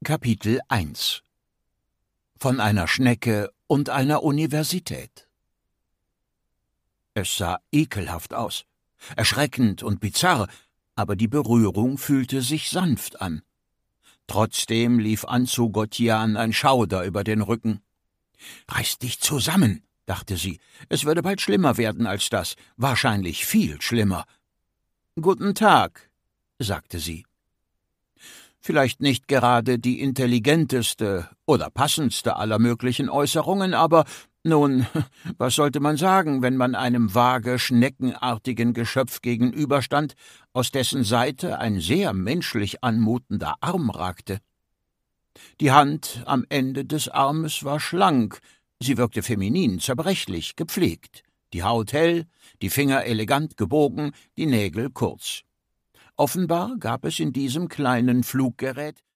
Kapitel 1 Von einer Schnecke und einer Universität. Es sah ekelhaft aus, erschreckend und bizarr, aber die Berührung fühlte sich sanft an. Trotzdem lief Anzugotjan ein Schauder über den Rücken. »Reiß dich zusammen«, dachte sie, »es würde bald schlimmer werden als das, wahrscheinlich viel schlimmer.« »Guten Tag«, sagte sie. Vielleicht nicht gerade die intelligenteste oder passendste aller möglichen Äußerungen, aber nun, was sollte man sagen, wenn man einem vage, schneckenartigen Geschöpf gegenüberstand, aus dessen Seite ein sehr menschlich anmutender Arm ragte? Die Hand am Ende des Armes war schlank, sie wirkte feminin, zerbrechlich, gepflegt, die Haut hell, die Finger elegant gebogen, die Nägel kurz. Offenbar gab es in diesem kleinen Fluggerät